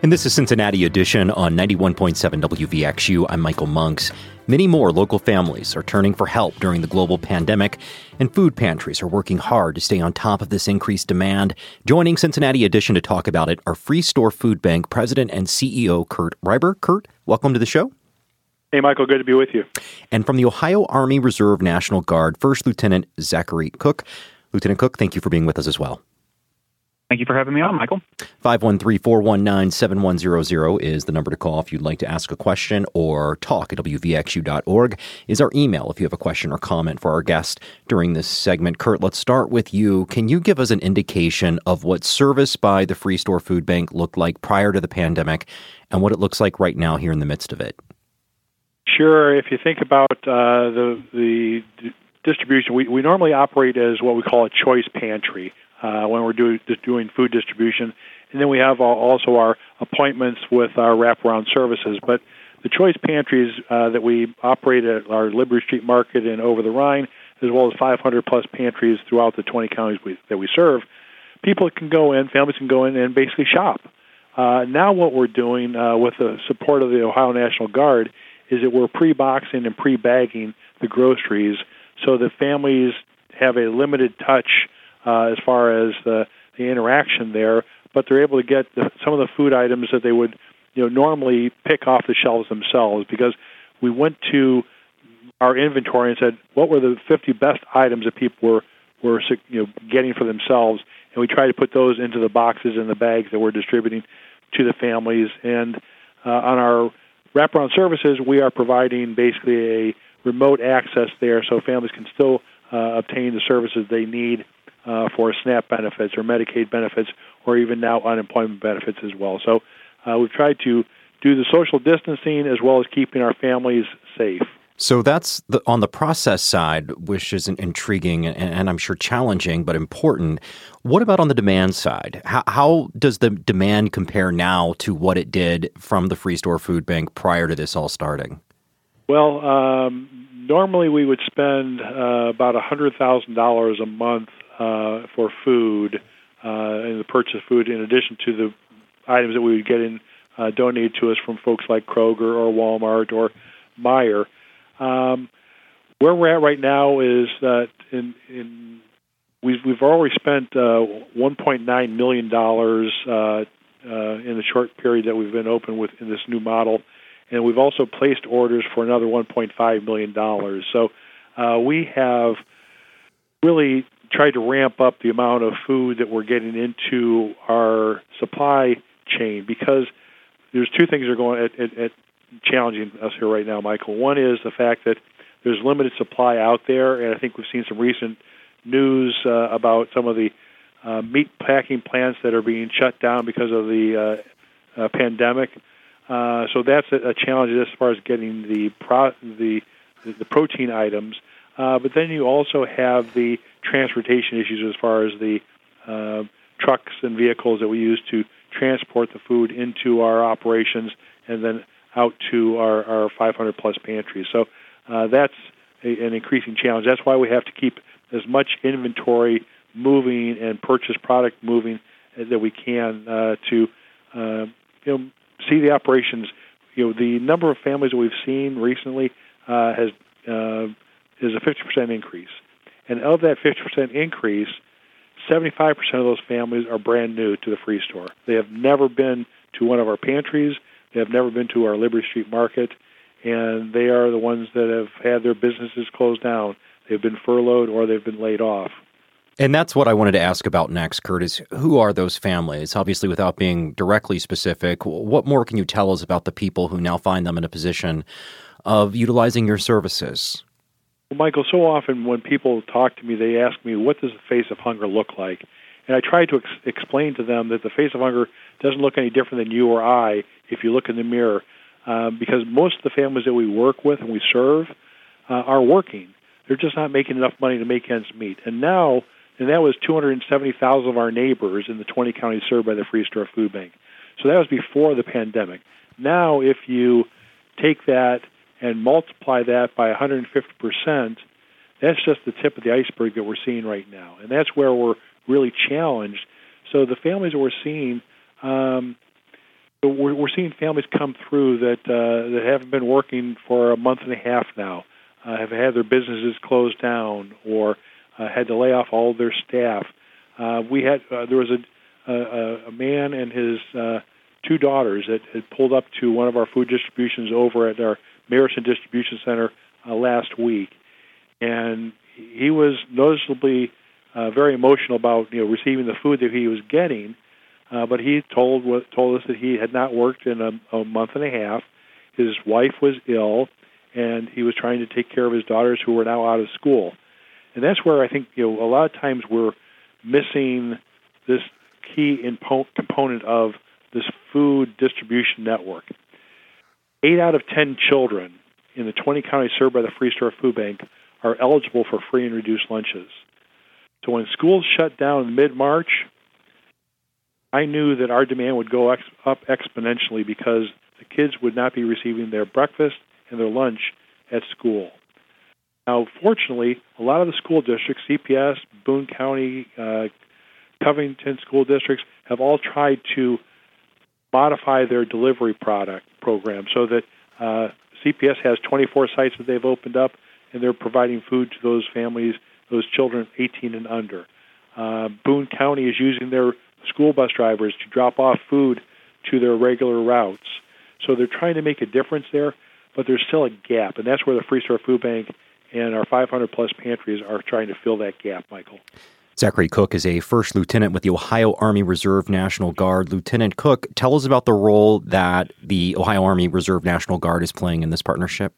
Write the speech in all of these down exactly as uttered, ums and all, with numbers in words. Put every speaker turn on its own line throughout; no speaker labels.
And this is Cincinnati Edition on ninety-one point seven W V X U. I'm Michael Monks. Many more local families are turning for help during the global pandemic, and food pantries are working hard to stay on top of this increased demand. Joining Cincinnati Edition to talk about it are Free Store Food Bank President and C E O Kurt Reiber. Kurt, welcome to the show.
Hey, Michael, good to be with you.
And from the Ohio Army Reserve National Guard, First Lieutenant Zachary Cook. Lieutenant Cook, thank you for being with us as well.
Thank you for having me on, Michael.
five one three, four one nine, seven one zero zero is the number to call if you'd like to ask a question, or talk at W V X U dot org is our email if you have a question or comment for our guest during this segment. Kurt, let's start with you. Can you give us an indication of what service by the Free Store Food Bank looked like prior to the pandemic and what it looks like right now here in the midst of it?
Sure. If you think about uh, the the d- distribution, we, we normally operate as what we call a choice pantry. Uh, when we're do, doing food distribution. And then we have also our appointments with our wraparound services. But the choice pantries uh, that we operate at our Liberty Street Market and Over the Rhine, as well as five hundred plus pantries throughout the twenty counties we, that we serve, people can go in, families can go in and basically shop. Uh, now what we're doing uh, with the support of the Ohio National Guard is that we're pre-boxing and pre-bagging the groceries so that families have a limited touch Uh, as far as the, the interaction there, but they're able to get the, some of the food items that they would, you know, normally pick off the shelves themselves, because we went to our inventory and said, what were the fifty best items that people were, were you know, getting for themselves, and we tried to put those into the boxes and the bags that we're distributing to the families. And uh, on our wraparound services, we are providing basically a remote access there so families can still uh, obtain the services they need Uh, for SNAP benefits or Medicaid benefits, or even now unemployment benefits as well. So uh, we've tried to do the social distancing as well as keeping our families safe.
So that's the, on the process side, which is intriguing and, and I'm sure challenging, but important. What about on the demand side? How, how does the demand compare now to what it did from the Free Store Food Bank prior to this all starting?
Well, um, normally we would spend uh, about one hundred thousand dollars a month Uh, for food, uh, and the purchase of food, in addition to the items that we would get in uh, donated to us from folks like Kroger or Walmart or Meijer. Um, where we're at right now is that in, in we've we've already spent uh, one point nine million dollars uh, uh, in the short period that we've been open with in this new model, and we've also placed orders for another one point five million dollars. So uh, we have really tried to ramp up the amount of food that we're getting into our supply chain, because there's two things that are going at, at, at challenging us here right now, Michael. One is the fact that there's limited supply out there, and I think we've seen some recent news uh, about some of the uh, meat packing plants that are being shut down because of the uh, uh, pandemic. Uh, so that's a, a challenge as far as getting the pro- the the protein items. Uh, but then you also have the transportation issues as far as the uh, trucks and vehicles that we use to transport the food into our operations and then out to our, our five hundred plus pantries. So uh, that's a, an increasing challenge. That's why we have to keep as much inventory moving and purchase product moving that we can uh, to uh, you know, see the operations. You know, the number of families that we've seen recently uh, has uh, is a fifty percent increase. And of that fifty percent increase, seventy-five percent of those families are brand new to the Free Store. They have never been to one of our pantries. They have never been to our Liberty Street Market. And they are the ones that have had their businesses closed down. They've been furloughed or they've been laid off.
And that's what I wanted to ask about next, Kurt, is who are those families? Obviously, without being directly specific, what more can you tell us about the people who now find them in a position of utilizing your services?
Well, Michael, so often when people talk to me, they ask me, what does the face of hunger look like? And I try to ex- explain to them that the face of hunger doesn't look any different than you or I if you look in the mirror, uh, because most of the families that we work with and we serve uh, are working. They're just not making enough money to make ends meet. And now, and that was two hundred seventy thousand of our neighbors in the twenty counties served by the Free Store Food Bank. So that was before the pandemic. Now, if you take that and multiply that by one hundred fifty percent, that's just the tip of the iceberg that we're seeing right now. And that's where we're really challenged. So the families that we're seeing, um, we're, we're seeing families come through that uh, that haven't been working for a month and a half now, uh, have had their businesses closed down, or uh, had to lay off all of their staff. Uh, we had uh, there was a, a a man and his uh, two daughters that had pulled up to one of our food distributions over at our Marison Distribution Center uh, last week, and he was noticeably uh, very emotional about you know receiving the food that he was getting. Uh, but he told told us that he had not worked in a, a month and a half. His wife was ill, and he was trying to take care of his daughters who were now out of school. And that's where I think you know a lot of times we're missing this key impo- component of this food distribution network. Eight out of ten children in the twenty counties served by the Free Store Food Bank are eligible for free and reduced lunches. So when schools shut down in mid-March, I knew that our demand would go ex- up exponentially because the kids would not be receiving their breakfast and their lunch at school. Now, fortunately, a lot of the school districts, C P S, Boone County, uh, Covington school districts, have all tried to modify their delivery product program so that uh, C P S has twenty-four sites that they've opened up, and they're providing food to those families, those children eighteen and under. Uh, Boone County is using their school bus drivers to drop off food to their regular routes. So they're trying to make a difference there, but there's still a gap, and that's where the Free Store Food Bank and our five hundred plus pantries are trying to fill that gap, Michael.
Zachary Cook is a first lieutenant with the Ohio Army Reserve National Guard. Lieutenant Cook, tell us about the role that the Ohio Army Reserve National Guard is playing in this partnership.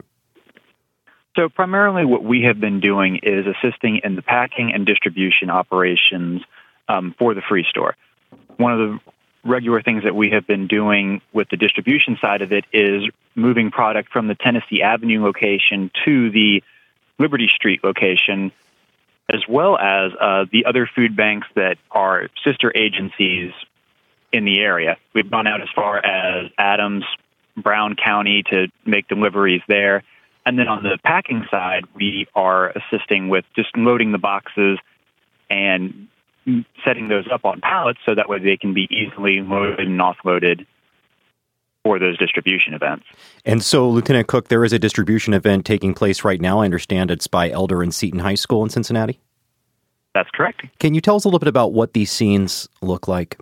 So primarily what we have been doing is assisting in the packing and distribution operations um, for the Free Store. One of the regular things that we have been doing with the distribution side of it is moving product from the Tennessee Avenue location to the Liberty Street location, as well as uh, the other food banks that are sister agencies in the area. We've gone out as far as Adams, Brown County to make deliveries there. And then on the packing side, we are assisting with just loading the boxes and setting those up on pallets so that way they can be easily loaded and offloaded for those distribution events.
And so, Lieutenant Cook, there is a distribution event taking place right now. I understand it's by Elder and Seton High School in Cincinnati?
That's correct.
Can you tell us a little bit about what these scenes look like?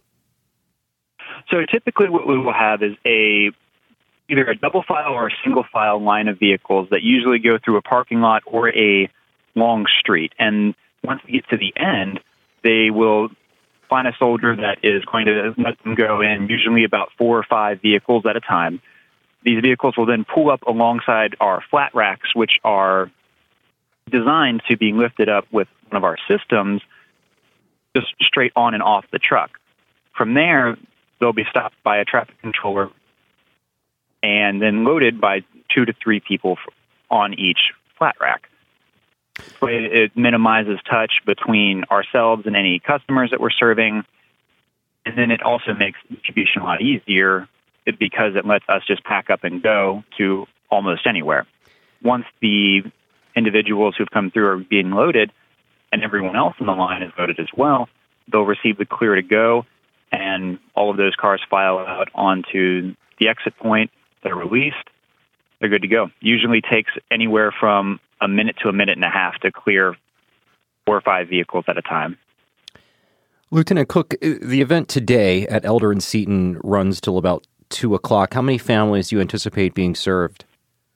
So typically what we will have is a either a double file or a single file line of vehicles that usually go through a parking lot or a long street. And once we get to the end, they will find a soldier that is going to let them go in, usually about four or five vehicles at a time. These vehicles will then pull up alongside our flat racks, which are designed to be lifted up with one of our systems just straight on and off the truck. From there, they'll be stopped by a traffic controller and then loaded by two to three people on each flat rack. So it, it minimizes touch between ourselves and any customers that we're serving, and then it also makes distribution a lot easier because it lets us just pack up and go to almost anywhere. Once the individuals who've come through are being loaded and everyone else in the line is loaded as well, they'll receive the clear to go, and all of those cars file out onto the exit point. They're released. They're good to go. Usually takes anywhere from a minute to a minute and a half to clear four or five vehicles at a time.
Lieutenant Cook, the event today at Elder and Seton runs till about two o'clock. How many families do you anticipate being served?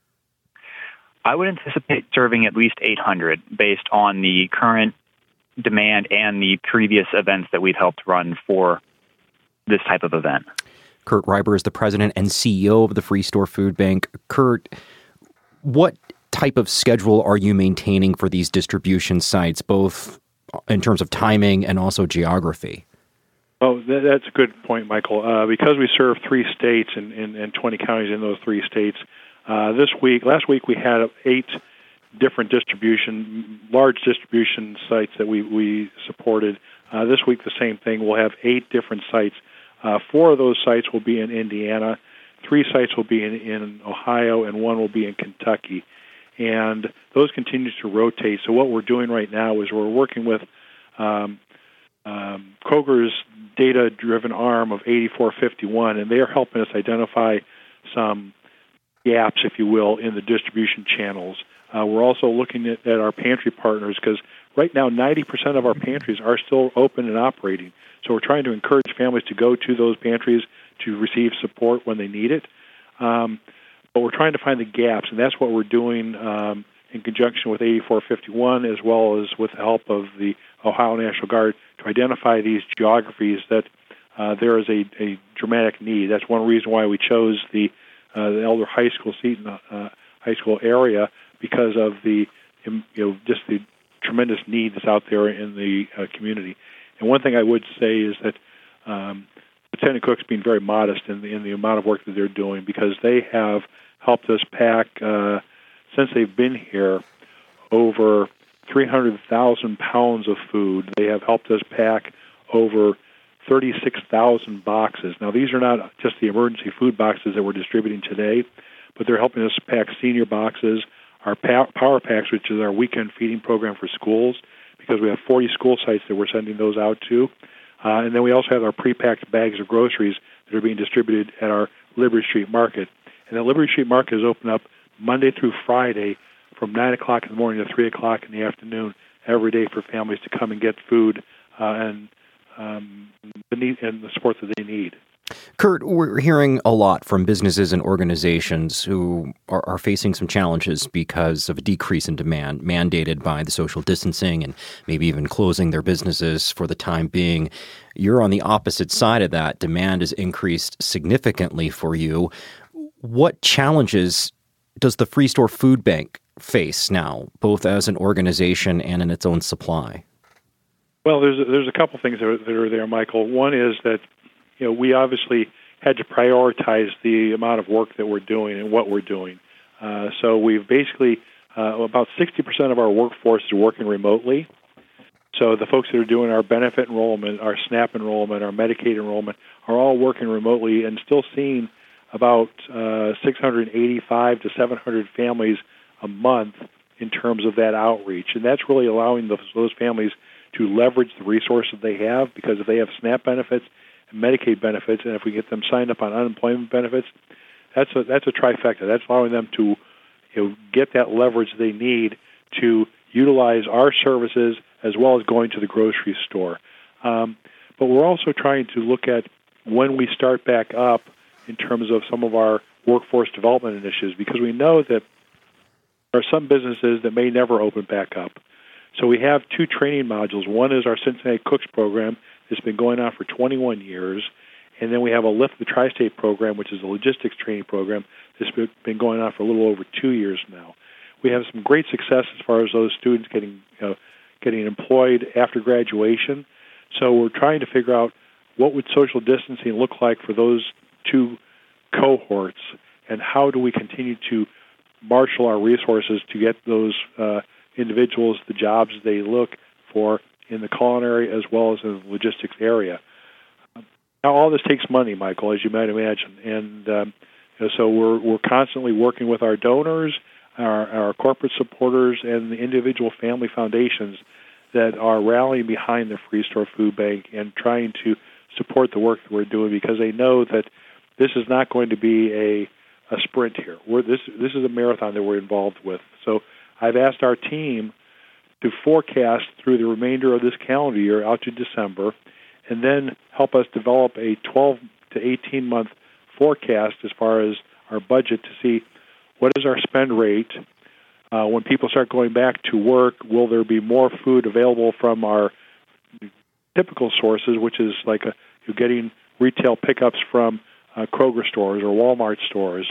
I would anticipate serving at least eight hundred based on the current demand and the previous events that we've helped run for this type of event.
Kurt Reiber is the president and C E O of the Free Store Food Bank. Kurt, what type of schedule are you maintaining for these distribution sites, both in terms of timing and also geography?
Oh, that, that's a good point, Michael. Uh, because we serve three states and, and, and twenty counties in those three states, uh, this week, last week we had eight different distribution, large distribution sites that we, we supported. Uh, this week the same thing. We'll have eight different sites. Uh, four of those sites will be in Indiana, three sites will be in, in Ohio, and one will be in Kentucky. And those continue to rotate. So what we're doing right now is we're working with um, um, Kroger's data-driven arm of eighty-four fifty-one, and they are helping us identify some gaps, if you will, in the distribution channels. Uh, we're also looking at, at our pantry partners because right now ninety percent of our pantries are still open and operating. So we're trying to encourage families to go to those pantries to receive support when they need it. Um, but we're trying to find the gaps, and that's what we're doing um, in conjunction with eighty-four fifty-one as well as with the help of the Ohio National Guard to identify these geographies that uh, there is a, a dramatic need. That's one reason why we chose the, uh, the Elder High School seat in the uh, high school area, because of the, you know, just the tremendous need that's out there in the uh, community. And one thing I would say is that um, Lieutenant Cook's being very modest in the, in the amount of work that they're doing, because they have helped us pack, uh, since they've been here, over three hundred thousand pounds of food. They have helped us pack over thirty-six thousand boxes. Now, these are not just the emergency food boxes that we're distributing today, but they're helping us pack senior boxes, our Power Packs, which is our weekend feeding program for schools, because we have forty school sites that we're sending those out to. Uh, and then we also have our pre-packed bags of groceries that are being distributed at our Liberty Street Market. And the Liberty Street Market is open up Monday through Friday from nine o'clock in the morning to three o'clock in the afternoon every day for families to come and get food uh, and um, the need and the support that they need.
Kurt, we're hearing a lot from businesses and organizations who are, are facing some challenges because of a decrease in demand mandated by the social distancing and maybe even closing their businesses for the time being. You're on the opposite side of that. Demand has increased significantly for you. What challenges does the Free Store Food Bank face now, both as an organization and in its own supply?
Well, there's a, there's a couple things that are, that are there, Michael. One is that, you know, we obviously had to prioritize the amount of work that we're doing and what we're doing. Uh, so we've basically, uh, about sixty percent of our workforce is working remotely. So the folks that are doing our benefit enrollment, our SNAP enrollment, our Medicaid enrollment are all working remotely and still seeing about uh, six hundred eighty-five to seven hundred families a month in terms of that outreach. And that's really allowing those, those families to leverage the resources they have, because if they have SNAP benefits and Medicaid benefits, and if we get them signed up on unemployment benefits, that's a, that's a trifecta. That's allowing them to, you know, get that leverage they need to utilize our services as well as going to the grocery store. Um, but we're also trying to look at when we start back up in terms of some of our workforce development initiatives, because we know that there are some businesses that may never open back up. So we have two training modules. One is our Cincinnati Cooks program that's been going on for twenty-one years, and then we have a Lift the Tri-State program, which is a logistics training program that's been going on for a little over two years now. We have some great success as far as those students getting you know, getting employed after graduation. So we're trying to figure out what would social distancing look like for those two cohorts, and how do we continue to marshal our resources to get those uh, individuals the jobs they look for in the culinary as well as in the logistics area. Now, all this takes money, Michael, as you might imagine, and um, you know, so we're we're constantly working with our donors, our, our corporate supporters, and the individual family foundations that are rallying behind the Free Store Food Bank and trying to support the work that we're doing, because they know that this is not going to be a a sprint here. We're, this this is a marathon that we're involved with. So I've asked our team to forecast through the remainder of this calendar year out to December, and then help us develop a twelve to eighteen month forecast as far as our budget to see what is our spend rate. Uh, when people start going back to work, will there be more food available from our typical sources, which is like a, you're getting retail pickups from uh, Kroger stores or Walmart stores,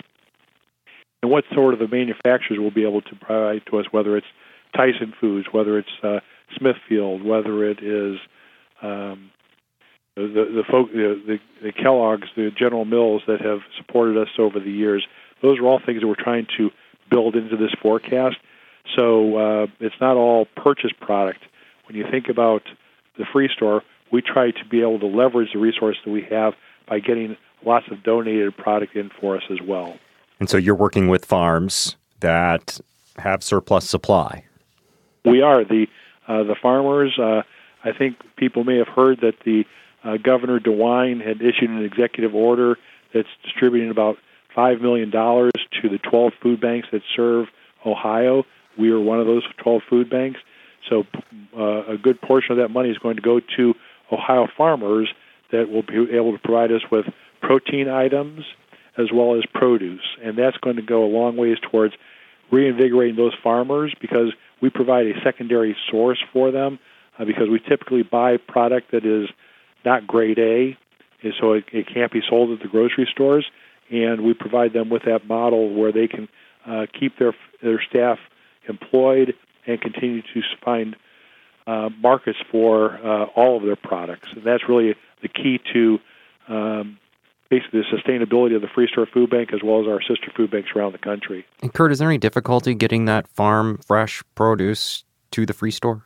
and what sort of the manufacturers will be able to provide to us, whether it's Tyson Foods, whether it's uh, Smithfield, whether it is um, the the, folk, the the the Kellogg's, the General Mills that have supported us over the years. Those are all things that we're trying to build into this forecast. So uh, it's not all purchase product. When you think about the Free Store, we try to be able to leverage the resources that we have by getting lots of donated product in for us as well.
And so you're working with farms that have surplus supply.
We are. The uh, the farmers, uh, I think people may have heard that the uh, Governor DeWine had issued an executive order that's distributing about five million dollars to the twelve food banks that serve Ohio. We are one of those twelve food banks. So uh, a good portion of that money is going to go to Ohio farmers that will be able to provide us with protein items as well as produce. And that's going to go a long ways towards reinvigorating those farmers because we provide a secondary source for them uh, because we typically buy product that is not grade A, and so it, it can't be sold at the grocery stores. And we provide them with that model where they can uh, keep their their staff employed and continue to find uh, markets for uh, all of their products. And that's really the key to um, basically the sustainability of the Free Store Food Bank as well as our sister food banks around the country.
And Kurt, is there any difficulty getting that farm fresh produce to the Free Store?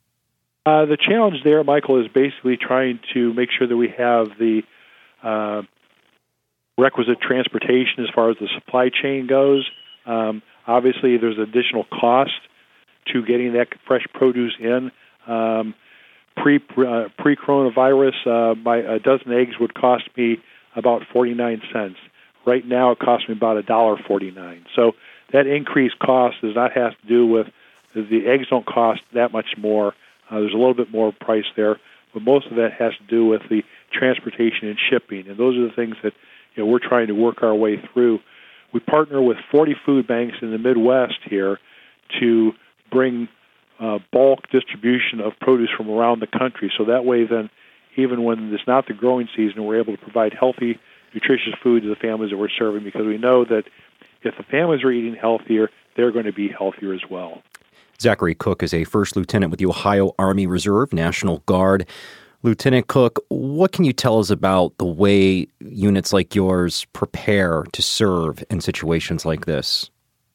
Uh, the challenge there, Michael, is basically trying to make sure that we have the uh, requisite transportation as far as the supply chain goes. Um, obviously, there's additional cost to getting that fresh produce in. Um, pre uh, pre coronavirus, uh, my a dozen eggs would cost me about forty-nine cents. Right now, it costs me about a dollar forty-nine. So that increased cost does not have to do with the eggs don't cost that much more. Uh, there's a little bit more price there, but most of that has to do with the transportation and shipping, and those are the things that you know we're trying to work our way through. We partner with forty food banks in the Midwest here to bring uh, bulk distribution of produce from around the country. So that way, then, even when it's not the growing season, we're able to provide healthy, nutritious food to the families that we're serving because we know that if the families are eating healthier, they're going to be healthier as well.
Zachary Cook is a first lieutenant with the Ohio Army Reserve National Guard. Lieutenant Cook, what can you tell us about the way units like yours prepare to serve in situations like this?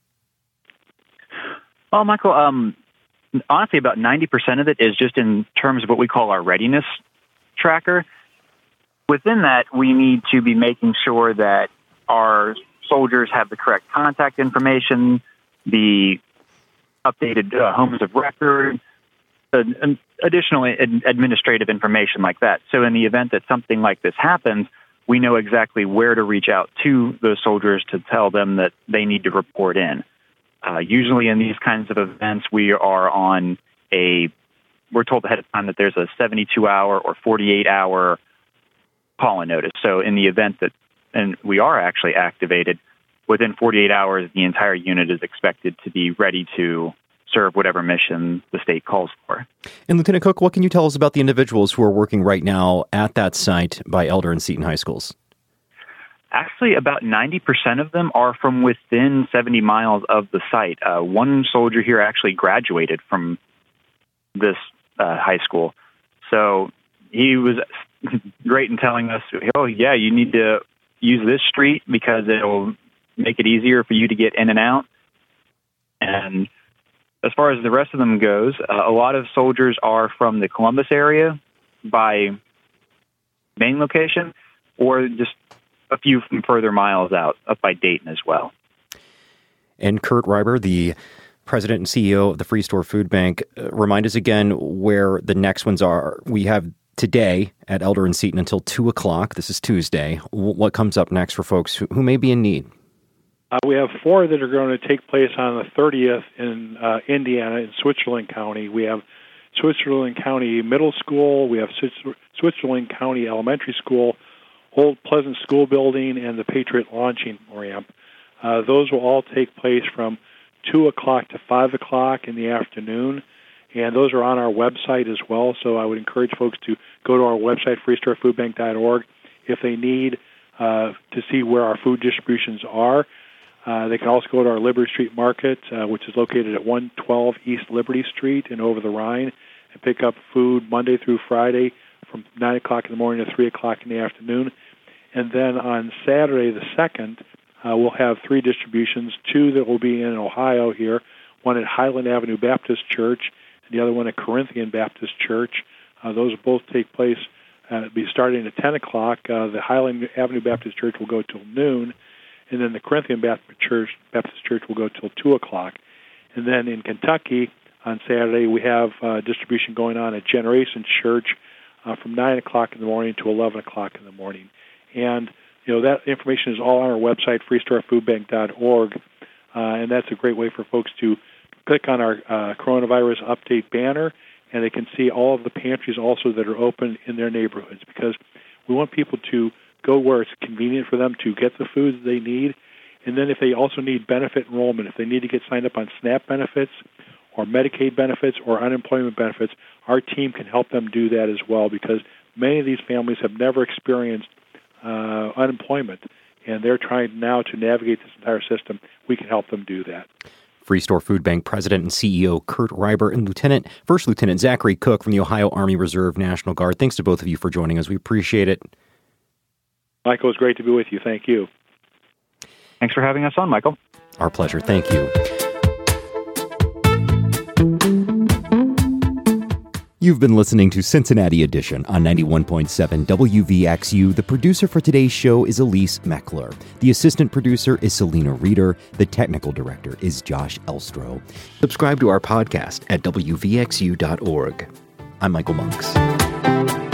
Well, Michael, um, honestly, about ninety percent of it is just in terms of what we call our readiness tracker. Within that, we need to be making sure that our soldiers have the correct contact information, the updated uh, homes of record, uh, and additional ad- administrative information like that. So in the event that something like this happens, we know exactly where to reach out to those soldiers to tell them that they need to report in. Uh, usually in these kinds of events, we are on a, we're told ahead of time that there's a seventy-two hour or forty-eight hour call-in notice. So in the event that, and we are actually activated, within forty-eight hours, the entire unit is expected to be ready to serve whatever mission the state calls for.
And Lieutenant Cook, what can you tell us about the individuals who are working right now at that site by Elder and Seton High Schools?
Actually, about ninety percent of them are from within seventy miles of the site. Uh, one soldier here actually graduated from this uh, high school. So he was great in telling us, oh, yeah, you need to use this street because it'll make it easier for you to get in and out. And as far as the rest of them goes, uh, a lot of soldiers are from the Columbus area by main location or just a few from further miles out, up by Dayton as well.
And Kurt Reiber, the president and C E O of the Free Store Food Bank, uh, remind us again where the next ones are. We have today at Elder and Seton until two o'clock. This is Tuesday. W- what comes up next for folks who, who may be in need?
Uh, we have four that are going to take place on the thirtieth in uh, Indiana in Switzerland County. We have Switzerland County Middle School. We have Switzerland County Elementary School, Old Pleasant School Building, and the Patriot Launching Ramp. Uh, those will all take place from two o'clock to five o'clock in the afternoon, and those are on our website as well, so I would encourage folks to go to our website, free store food bank dot org, if they need uh, to see where our food distributions are. Uh, they can also go to our Liberty Street Market, uh, which is located at one twelve East Liberty Street in Over the Rhine, and pick up food Monday through Friday from nine o'clock in the morning to three o'clock in the afternoon. And then on Saturday the second, uh, we'll have three distributions, two that will be in Ohio here, one at Highland Avenue Baptist Church, and the other one at Corinthian Baptist Church. Uh, those will both take place, uh, be starting at ten o'clock. Uh, the Highland Avenue Baptist Church will go till noon, and then the Corinthian Baptist Church, Baptist Church will go till two o'clock. And then in Kentucky, on Saturday. We have uh, distribution going on at Generation Church uh, from nine o'clock in the morning to eleven o'clock in the morning. And, you know, that information is all on our website, freestar food bank dot org, uh, and that's a great way for folks to click on our uh, coronavirus update banner, and they can see all of the pantries also that are open in their neighborhoods, because we want people to go where it's convenient for them to get the food that they need. And then if they also need benefit enrollment, if they need to get signed up on SNAP benefits or Medicaid benefits or unemployment benefits, our team can help them do that as well, because many of these families have never experienced uh, unemployment, and they're trying now to navigate this entire system. We can help them do that.
Free Store Food Bank President and C E O Kurt Reiber and Lieutenant, First Lieutenant Zachary Cook from the Ohio Army Reserve National Guard. Thanks to both of you for joining us. We appreciate it.
Michael, it's great to be with you. Thank you.
Thanks for having us on, Michael.
Our pleasure. Thank you. You've been listening to Cincinnati Edition on ninety-one point seven W V X U. The producer for today's show is Elise Meckler. The assistant producer is Selena Reeder. The technical director is Josh Elstro. Subscribe to our podcast at W V X U dot org. I'm Michael Monks.